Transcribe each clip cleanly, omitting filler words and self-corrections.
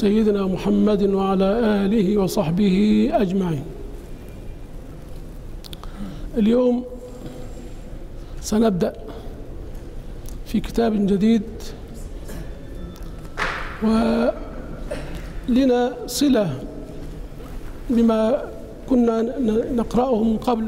سيدنا محمد وعلى آله وصحبه أجمعين. اليوم سنبدأ في كتاب جديد، ولنا صلة بما كنا نقرأه من قبل.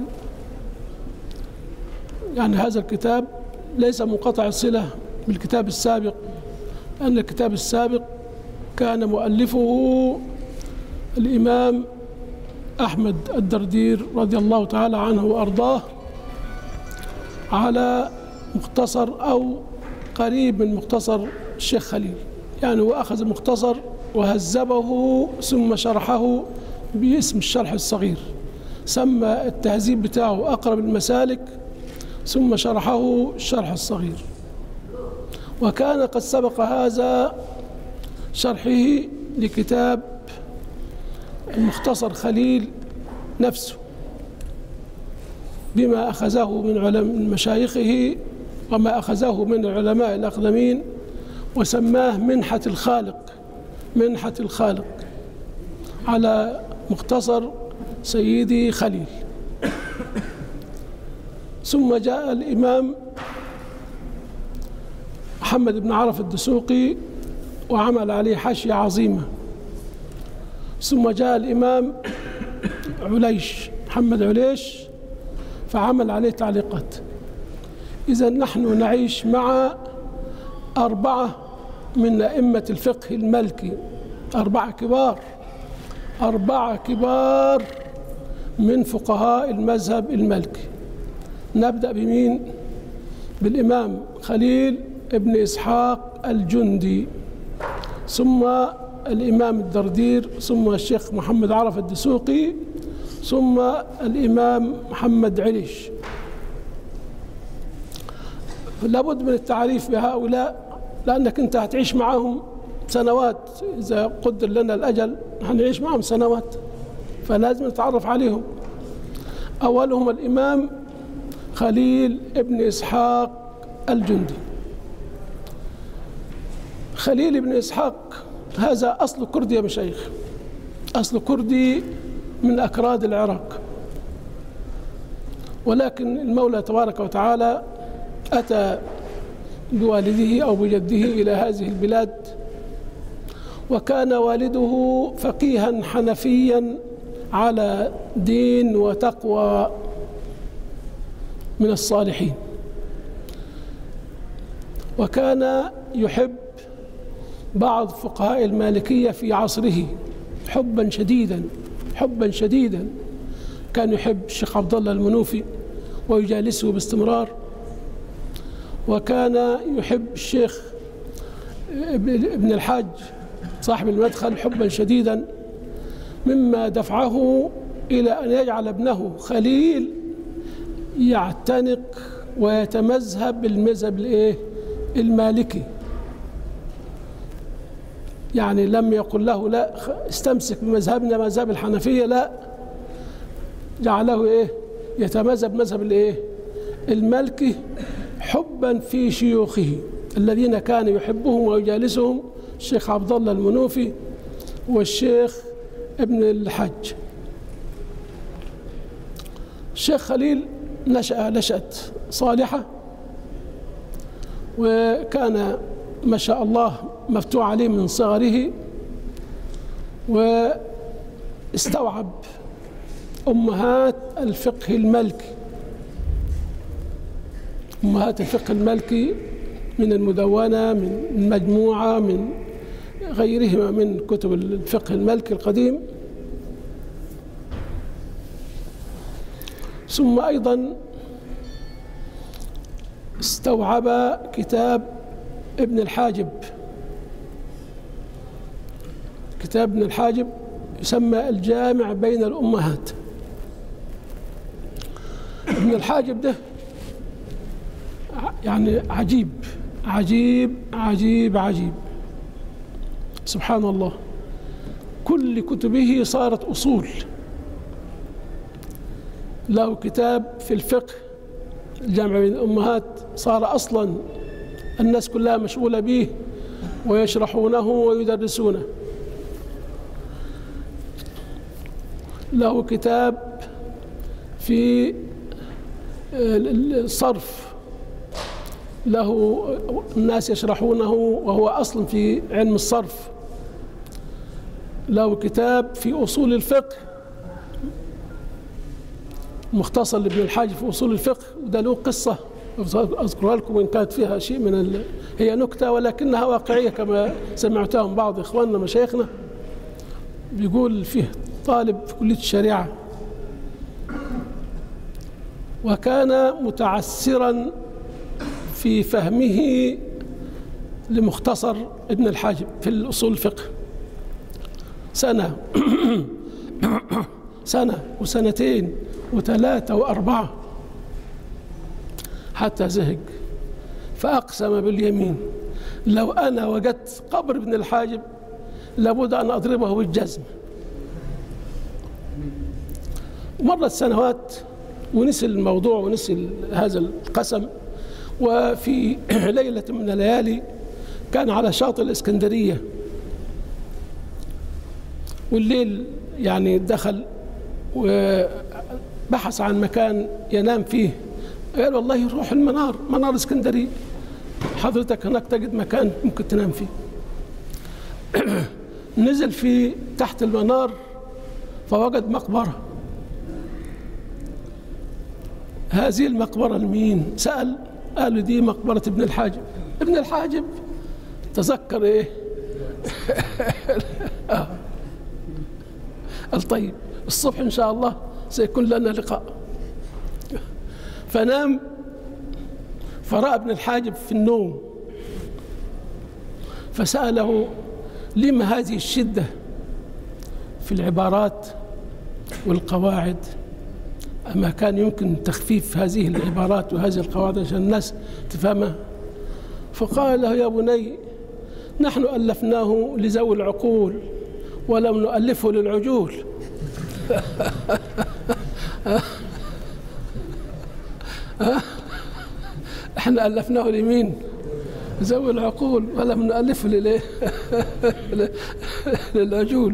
يعني هذا الكتاب ليس منقطع الصلة بالكتاب السابق، لأن الكتاب السابق كان مؤلفه الإمام أحمد الدردير رضي الله تعالى عنه وأرضاه على مختصر أو قريب من مختصر الشيخ خليل. يعني هو أخذ المختصر وهذبه ثم شرحه باسم الشرح الصغير، سمى التهذيب بتاعه أقرب المسالك، ثم شرحه الشرح الصغير. وكان قد سبق هذا شرحه لكتاب المختصر خليل نفسه بما أخذه من مشايخه وما أخذه من العلماء الأقدمين، وسماه منحة الخالق، منحة الخالق على مختصر سيدي خليل. ثم جاء الإمام محمد بن عرف الدسوقي وعمل عليه حاشية عظيمة. ثم جاء الإمام عليش، محمد عليش، فعمل عليه تعليقات. إذا نحن نعيش مع أربعة من أئمة الفقه المالكي، أربعة كبار من فقهاء المذهب المالكي. نبدأ بمين؟ بالإمام خليل ابن إسحاق الجندي، ثم الإمام الدردير، ثم الشيخ محمد عرف الدسوقي، ثم الإمام محمد عليش. لابد من التعريف بهؤلاء، لأنك أنت هتعيش معهم سنوات، إذا قدر لنا الأجل هنعيش معهم سنوات، فلازم نتعرف عليهم. أولهم الإمام خليل ابن إسحاق الجندي. خليل ابن إسحاق هذا أصل كردي يا مشايخ، أصل كردي من أكراد العراق، ولكن المولى تبارك وتعالى أتى بوالده أو بجده إلى هذه البلاد، وكان والده فقيها حنفيا على دين وتقوى من الصالحين، وكان يحب بعض فقهاء المالكية في عصره حبا شديدا. كان يحب الشيخ عبد الله المنوفي ويجالسه باستمرار، وكان يحب الشيخ ابن الحاج صاحب المدخل حبا شديدا، مما دفعه إلى أن يجعل ابنه خليل يعتنق ويتمذهب بالمذهب المالكي. يعني لم يقل له لا استمسك بمذهبنا مذهب الحنفية، لا، جعله يتمذهب مذهب المالكي، حبا في شيوخه الذين كان يحبهم ويجالسهم، الشيخ عبد الله المنوفي والشيخ ابن الحاج. الشيخ خليل نشأ نشأة صالحة، وكان ما شاء الله مفتوح عليه من صغره، واستوعب أمهات الفقه المالكي، أمهات الفقه المالكي من المدونة، من مجموعة، من غيرهما من كتب الفقه المالكي القديم. ثم أيضا استوعب كتاب ابن الحاجب. كتاب ابن الحاجب يسمى الجامع بين الأمهات. ابن الحاجب ده يعني عجيب عجيب عجيب عجيب، سبحان الله. كل كتبه صارت أصول. له كتاب في الفقه الجامع بين الأمهات صار أصلا الناس كلها مشغولة به ويشرحونه ويدرسونه. له كتاب في الصرف، له الناس يشرحونه وهو أصل في علم الصرف. له كتاب في أصول الفقه مختصر لابن الحاج في أصول الفقه، وده له قصة أذكرها لكم إن كانت فيها شيء من هي نكتة ولكنها واقعية كما سمعتها من بعض إخواننا مشايخنا. بيقول فيه طالب في كلية الشريعة وكان متعسرا في فهمه لمختصر ابن الحاجب في الأصول الفقه سنة وسنتين وثلاثة وأربعة حتى زهق، فأقسم باليمين لو أنا وجدت قبر ابن الحاجب لابد أن أضربه بالجزم. مرت سنوات ونسي الموضوع ونسي هذا القسم. وفي ليلة من الليالي كان على شاطئ الإسكندرية، والليل يعني دخل وبحث عن مكان ينام فيه. قال والله يروح منار اسكندرية، حضرتك هناك تجد مكان ممكن تنام فيه. نزل في تحت المنار فوجد مقبرة. هذه المقبرة لمين؟ سأل، قالوا دي مقبرة ابن الحاجب. ابن الحاجب تذكر ايه؟ الطيب الصبح ان شاء الله سيكون لنا لقاء. فنام فرأى ابن الحاجب في النوم فسأله لما هذه الشدة في العبارات والقواعد؟ أما كان يمكن تخفيف هذه العبارات وهذه القواعد عشان الناس تفهمها. فقال له يا بني نحن ألفناه لذوي العقول ولم نؤلفه للعجول. احنا ألفناه لمين؟ ذوي العقول ولم نؤلفه للعجول.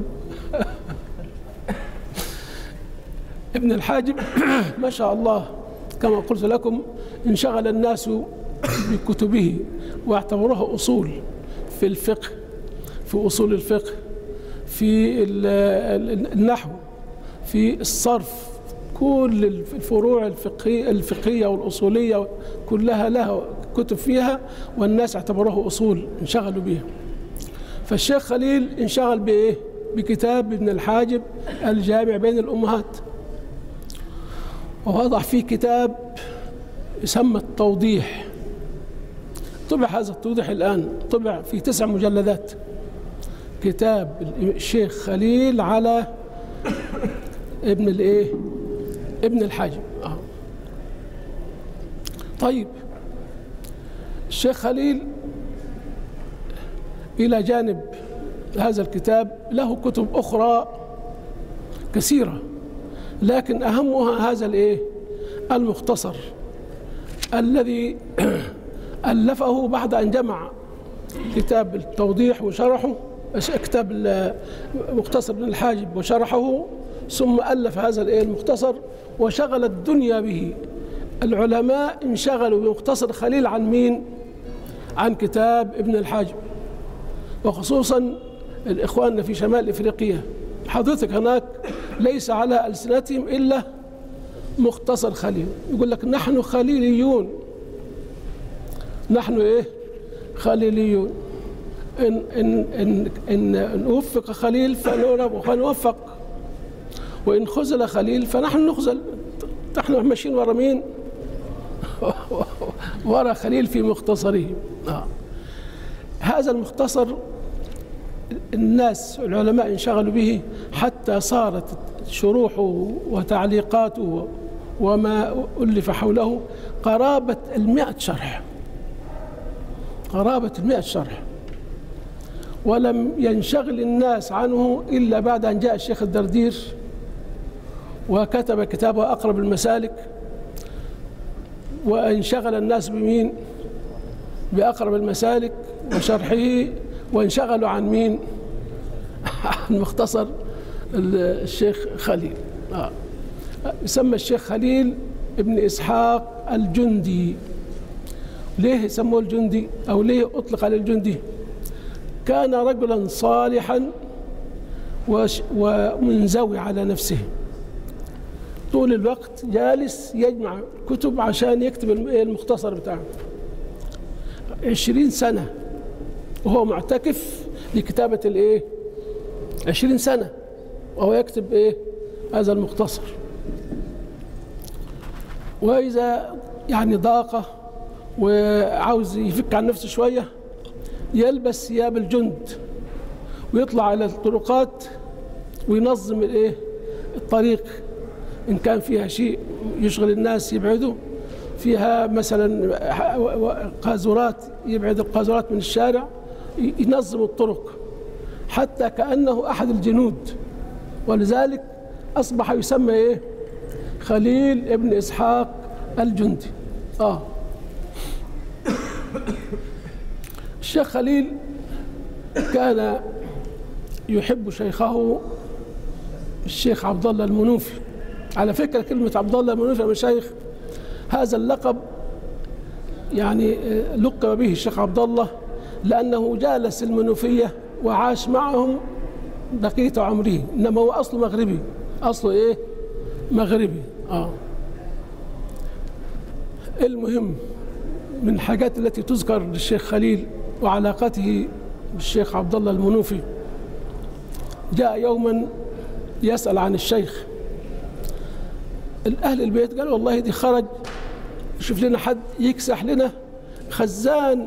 ابن الحاجب ما شاء الله كما قلت لكم انشغل الناس بكتبه واعتبروها أصول في الفقه، في أصول الفقه، في النحو، في الصرف، كل الفروع الفقهية والأصولية كلها لها كتب فيها، والناس اعتبروها أصول انشغلوا بها. فالشيخ خليل انشغل بإيه؟ بكتاب ابن الحاجب الجامع بين الأمهات، ووضع فيه كتاب يسمى التوضيح. طبع هذا التوضيح الآن، طبع في 9 مجلدات، كتاب الشيخ خليل على ابن الحاجب. طيب الشيخ خليل إلى جانب هذا الكتاب له كتب أخرى كثيرة، لكن أهمها هذا المختصر الذي ألفه بعد أن جمع كتاب التوضيح وشرحه، كتاب مختصر ابن الحاجب وشرحه، ثم ألف هذا المختصر وشغل الدنيا به. العلماء انشغلوا بمختصر خليل عن مين؟ عن كتاب ابن الحاجب، وخصوصا الإخوان في شمال إفريقيا. حضرتك هناك ليس على ألسنتهم إلا مختصر خليل، يقول لك نحن خليليون، نحن خليليون. إن وفق خليل فنوفق، وإن خذل خليل فنحن نخذل. نحن ماشيين ورا مين؟ ورا خليل في مختصره. هذا المختصر الناس العلماء انشغلوا به حتى صارت شروحه وتعليقاته وما ألف حوله قرابة 100 شرح، قرابة 100 شرح. ولم ينشغل الناس عنه إلا بعد أن جاء الشيخ الدردير وكتب كتابه أقرب المسالك، وانشغل الناس بمين؟ بأقرب المسالك وشرحه، وانشغلوا عن مين؟ عن مختصر الشيخ خليل. يسمى الشيخ خليل ابن إسحاق الجندي. ليه يسموه الجندي أو ليه أطلق على الجندي؟ كان رجلا صالحا ومنزوي على نفسه، طول الوقت جالس يجمع كتب عشان يكتب المختصر بتاعه. 20 سنة وهو معتكف لكتابة الايه؟ 20 سنة وهو يكتب ايه؟ هذا المختصر. وإذا يعني ضاقه وعاوز يفك عن نفسه شوية يلبس ثياب الجند ويطلع على الطرقات وينظم الايه؟ الطريق، إن كان فيها شيء يشغل الناس يبعدوا، فيها مثلا قاذورات يبعد القاذورات من الشارع، ينظم الطرق حتى كأنه أحد الجنود. ولذلك أصبح يسمى إيه؟ خليل ابن إسحاق الجندي. الشيخ خليل كان يحب شيخه الشيخ عبد الله المنوفي. على فكرة كلمة عبد الله المنوفي يا مشايخ، هذا اللقب يعني لقب به الشيخ عبد الله لأنه جالس المنوفية وعاش معهم بقية عمره، إنما هو أصله مغربي. أصله إيه؟ مغربي. المهم من الحاجات التي تذكر للشيخ خليل وعلاقته بالشيخ عبد الله المنوفي، جاء يوما يسأل عن الشيخ. الأهل البيت قالوا والله دي خرج يشوف لنا حد يكسح لنا خزان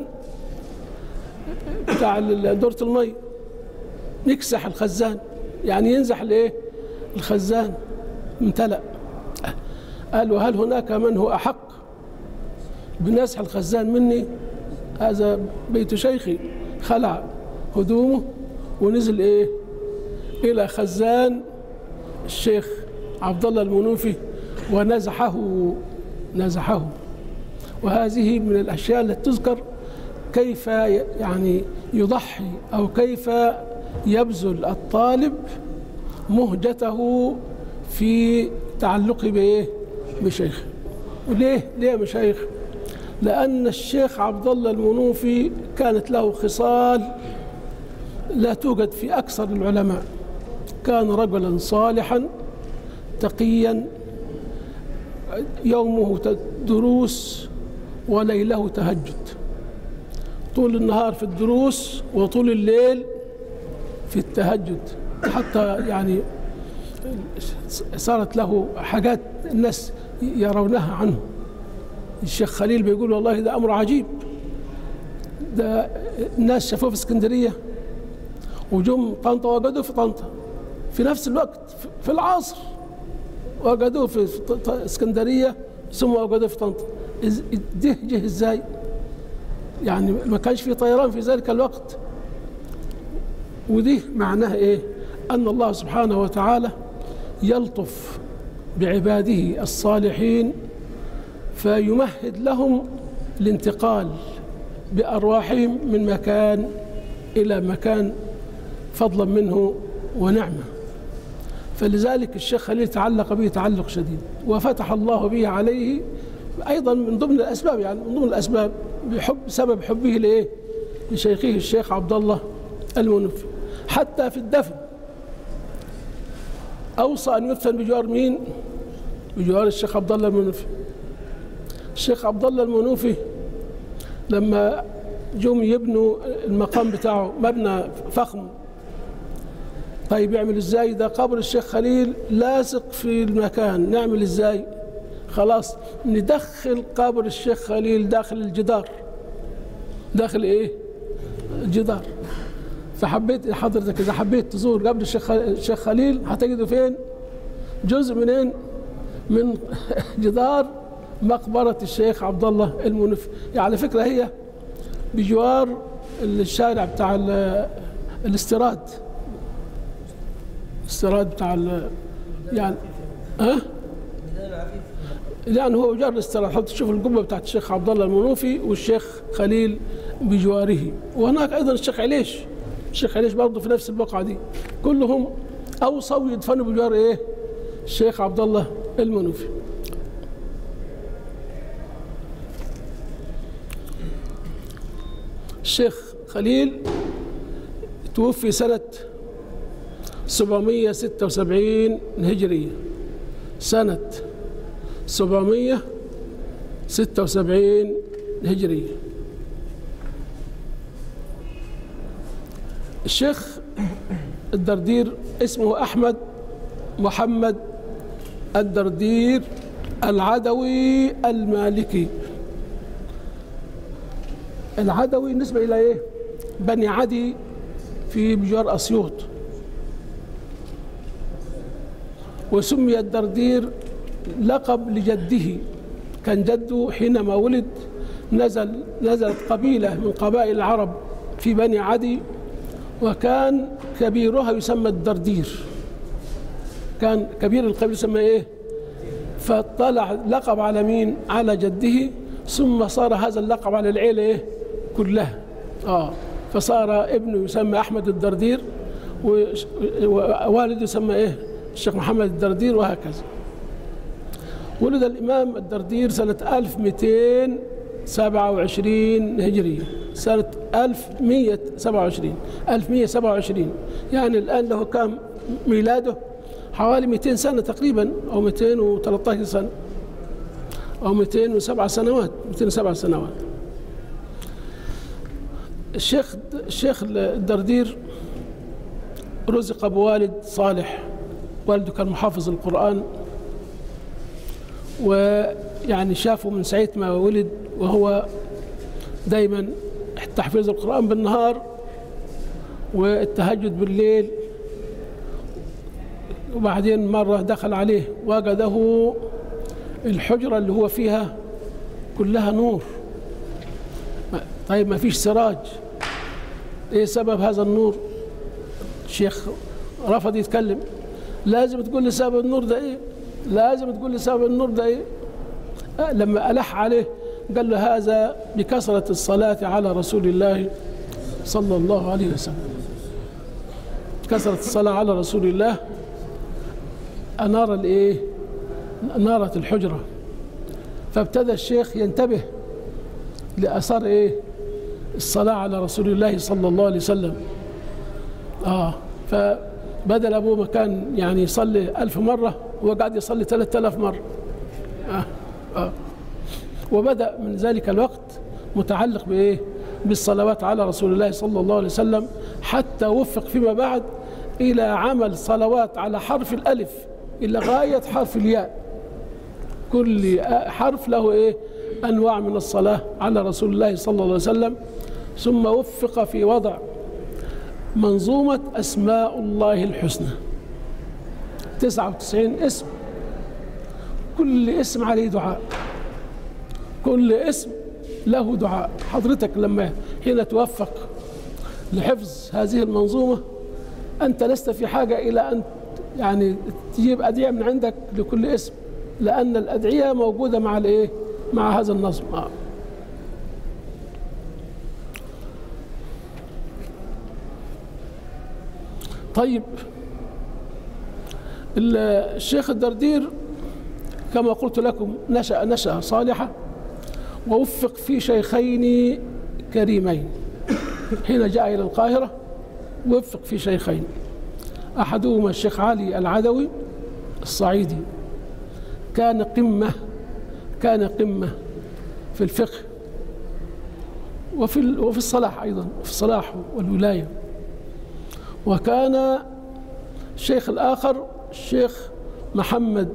بتاع دورة المي، يكسح الخزان يعني ينزح الايه؟ الخزان امتلأ. قالوا هل هناك من هو أحق بنزح الخزان مني؟ هذا بيت شيخي. خلع هدومه ونزل ايه؟ إلى خزان الشيخ عبد الله المنوفي ونزحه. وهذه من الأشياء التي تذكر كيف يعني يضحي أو كيف يبذل الطالب مهجته في تعلقه بإيه؟ بشيخه. وليه؟ ليه يا مشايخ؟ لأن الشيخ عبد الله المنوفي كانت له خصال لا توجد في أكثر العلماء. كان رجلا صالحا تقيا، يومه دروس وليله تهجد، طول النهار في الدروس وطول الليل في التهجد، حتى يعني صارت له حاجات الناس يرونها عنه. الشيخ خليل بيقول والله ده أمر عجيب، ده الناس شافوه في اسكندرية وجم طنطا وجدوه في طنطا في نفس الوقت، في العصر وجدوه في اسكندرية ثم وجدوه في طنطا. ده جه ازاي؟ يعني ما كانش في طيران في ذلك الوقت. ودي معناها ايه؟ أن الله سبحانه وتعالى يلطف بعباده الصالحين فيمهد لهم الانتقال بأرواحهم من مكان إلى مكان فضلا منه ونعمة. فلذلك الشيخ خليل تعلق به تعلق شديد، وفتح الله به عليه أيضا من ضمن الأسباب، يعني من ضمن الأسباب سبب حبه لإيه؟ لشيخه الشيخ عبد الله المنوفي. حتى في الدفن أوصى أن يدفن بجوار مين؟ بجوار الشيخ عبد الله المنوفي. الشيخ عبد الله المنوفي لما جم يبنوا المقام بتاعه مبنى فخم، طيب يعمل ازاي؟ ده قبر الشيخ خليل لاصق في المكان، نعمل ازاي؟ خلاص ندخل قبر الشيخ خليل داخل الجدار، داخل ايه؟ الجدار. فحبيت حضرتك اذا حبيت تزور قبر الشيخ خليل هتجده فين؟ جزء منين؟ من جدار مقبرة الشيخ عبد الله المنوفي. يعني على فكرة هي بجوار الشارع بتاع الاستيراد بتاع يعني يعني هو جار الاستيراد. حط تشوف القبة بتاعت الشيخ عبد الله المنوفي والشيخ خليل بجواره، وهناك أيضا الشيخ عليش. الشيخ عليش برضه في نفس البقعة دي. كلهم أوصوا يدفنوا بجوار إيه؟ الشيخ عبد الله المنوفي. الشيخ خليل توفي سنة 776 هجرية، سنة 776 هجرية. الشيخ الدردير اسمه أحمد محمد الدردير العدوي المالكي. العدوي نسبة إلى إيه؟ بني عدي في بجوار أسيوط. وسمي الدردير لقب لجده، كان جده حينما ولد نزلت قبيلة من قبائل العرب في بني عدي، وكان كبيرها يسمى الدردير، كان كبير القبيلة يسمى إيه؟ فطلع لقب على مين؟ على جده، ثم صار هذا اللقب على العيلة إيه؟ كلها. فصار ابنه يسمى أحمد الدردير، ووالده يسمى إيه؟ الشيخ محمد الدردير، وهكذا. ولد الإمام الدردير سنة 1227 هجرية، سنة 1127 يعني الآن له كم ميلاده؟ حوالي 200 سنة تقريبا، أو 213 سنة، أو 207 سنوات. الشيخ الدردير رزق بوالد صالح، والده كان محافظ القرآن، ويعني شافه من ساعة ما ولد وهو دايما تحفيظ القرآن بالنهار والتهجد بالليل. وبعدين مرة دخل عليه وجده الحجرة اللي هو فيها كلها نور. طيب ما فيش سراج، ايه سبب هذا النور؟ الشيخ رفض يتكلم. لازم تقول لي سبب النور ده ايه، لازم تقول لي سبب النور ده ايه. لما ألح عليه قال له هذا بكثرة الصلاة على رسول الله صلى الله عليه وسلم. كثرة الصلاة على رسول الله أنار الايه؟ أنارت الحجرة. فابتدى الشيخ ينتبه لأثار ايه؟ الصلاة على رسول الله صلى الله عليه وسلم. فبدل أبوه ما كان يعني يصلي 1000 مرة، هو قاعد يصلي 3000 مرة. وبدأ من ذلك الوقت متعلق بإيه؟ بالصلوات على رسول الله صلى الله عليه وسلم، حتى وفق فيما بعد إلى عمل صلوات على حرف الألف إلى غاية حرف الياء. كل حرف له إيه؟ أنواع من الصلاة على رسول الله صلى الله عليه وسلم. ثم وفق في وضع منظومة أسماء الله الحسنى، 99 اسم، كل اسم عليه دعاء، كل اسم له دعاء. حضرتك لما حين توفق لحفظ هذه المنظومة أنت لست في حاجة إلى أن يعني تجيب أدعية من عندك لكل اسم، لأن الأدعية موجودة مع الإيه؟ مع هذا النظم. طيب الشيخ الدردير كما قلت لكم نشأ صالحة، ووفق في شيخين كريمين. حين جاء إلى القاهرة وفق في شيخين، أحدهما الشيخ علي العدوي الصعيدي، كان قمة في الفقه وفي الصلاح أيضا، في الصلاح والولاية. وكان الشيخ الآخر الشيخ محمد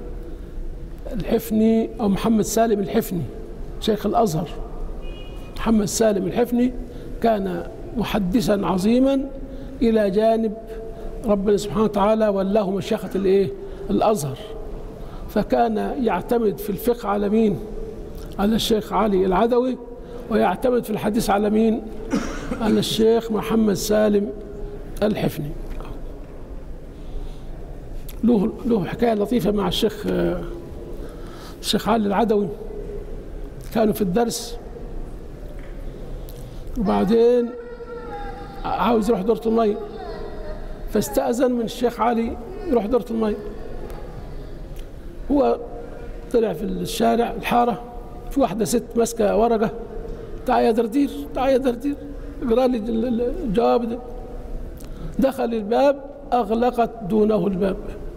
الحفني أو محمد سالم الحفني، شيخ الأزهر. محمد سالم الحفني كان محدثا عظيما، إلى جانب ربنا سبحانه وتعالى ولاه مشيخة الإيه؟ الأزهر. فكان يعتمد في الفقه على مين؟ على الشيخ علي العدوي، ويعتمد في الحديث على مين؟ على الشيخ محمد سالم الحفني. له حكاية لطيفة مع الشيخ علي العدوي. كانوا في الدرس، وبعدين عاوز يروح دورة المي، فاستأذن من الشيخ علي يروح دورة المي. هو طلع في الشارع الحارة، في واحدة ست ماسكة ورقة، تعال يا دردير تعال يا دردير اقرا لي الجواب ده. دخل الباب أغلقت دونه الباب،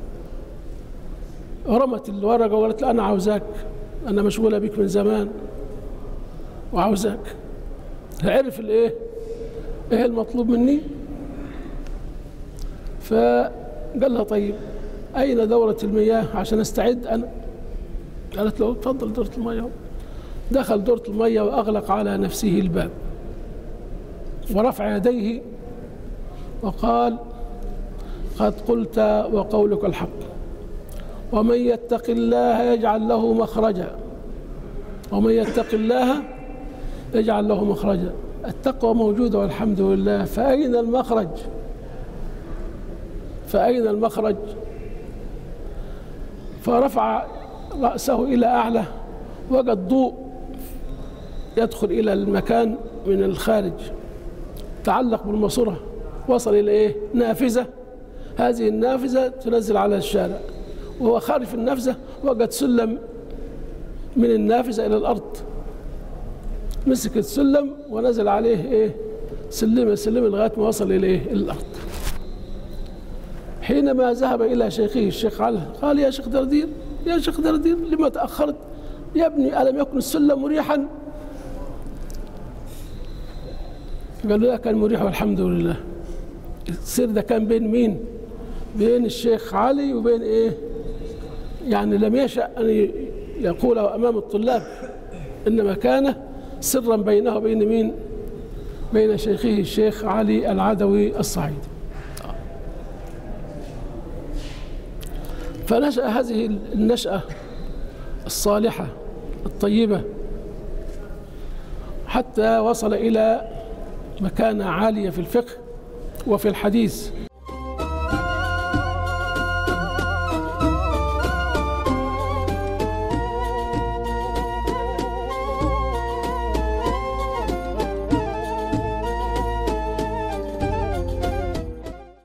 رمت الورقة وقالت له أنا عاوزاك، أنا مشغولة بك من زمان وعاوزاك. عرف الإيه؟ إيه المطلوب مني؟ فقال لها طيب أين دورة المياه عشان أستعد أنا؟ قالت له تفضل دورة المياه. دخل دورة المياه وأغلق على نفسه الباب ورفع يديه وقال قد قلت وقولك الحق، ومن يتق الله يجعل له مخرجا، ومن يتق الله يجعل له مخرجا. التقوى موجودة والحمد لله، فأين المخرج؟ فأين المخرج؟ فرفع رأسه إلى أعلى، وجد ضوء يدخل إلى المكان من الخارج، تعلق بالماسورة، وصل إلى إيه؟ نافذة. هذه النافذة تنزل على الشارع، وهو خارج في النافذة وجد سلم من النافذة إلى الأرض، مسك السلم ونزل عليه إيه؟ سلم لغاية ما وصل إلى إيه؟ الأرض. حينما ذهب إلى شيخه الشيخ علي قال يا شيخ دردير، يا شيخ دردير لما تأخرت؟ يا ابني ألم يكن السلم مريحا؟ قال له لا كان مريح والحمد لله. السر ده كان بين مين؟ بين الشيخ علي وبين إيه؟ يعني لم يشأ أن يقوله أمام الطلاب، إنما كان سرا بينه وبين مين؟ بين شيخه الشيخ علي العدوي الصعيدي. فنشأ هذه النشأة الصالحة الطيبة حتى وصل إلى مكانة عالية في الفقه وفي الحديث،